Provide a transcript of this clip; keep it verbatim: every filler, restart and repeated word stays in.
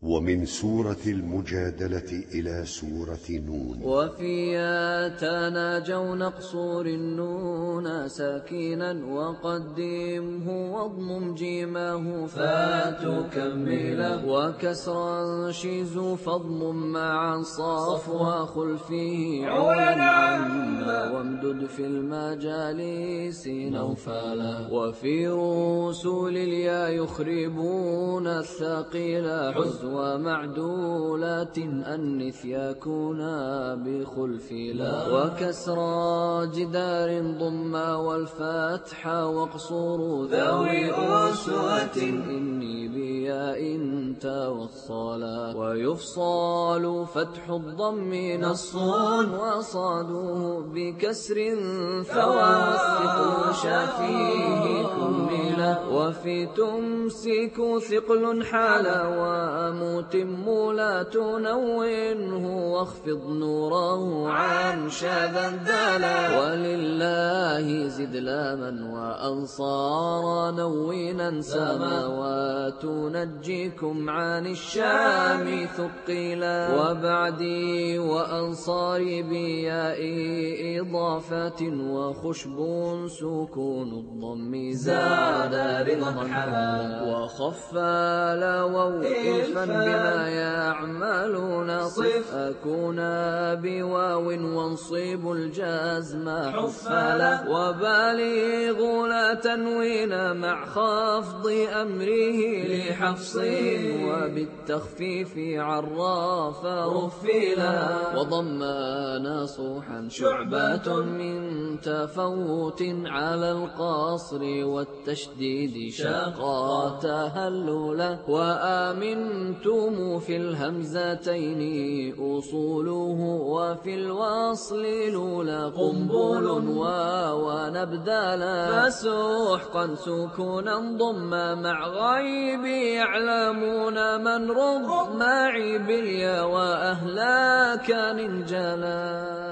ومن سورة المجادلة إلى سورة نون. وفيها تناجون اقصر النون ساكنا وقدمه واضمم جيمه فتكمله وكسرا شيز فاضمم مع الصاف وخلفه عولا عما وامدد في المجالس نوفلا. وفي رسول اليا يخربون الثقيل حز ومعدولات أنث يكون بخلفلا. وكسرى جدار ضم والفتح واقصر ذوي أسوة إني بياء توصلا. ويفصال فتح الضم نص وصاده بكسر ثوى والثقل شافيه كملا. وفي تمسك ثقل حالا ومتم لا تنونه واخفض نوره عن شذا الدلا. ولله زد لاما وأنصار نوينا سماوات نجيكم عن الشام ثقيلا. وبعدي وأنصاري بياء إضافة وخشب سكون الضم زاد رضا حلا. وخفى لووا إلفا بما يعملون صف أكون بواو وانصيب الجزم حفلا. وبالغ لا تنوين مع خفض أمره لحفص وبالتخفيف عراف رفلا. وضم نصوحا شعبة من تفوت على القصر والتشديد شقا تهللا. وآمنتم في الهمزتين أصوله وفي الوصل لولا قنبل ونبدالا. فسحقا سكونا ضم مع غيب يعلمون من رض معي باليا وأهلا كان جلا.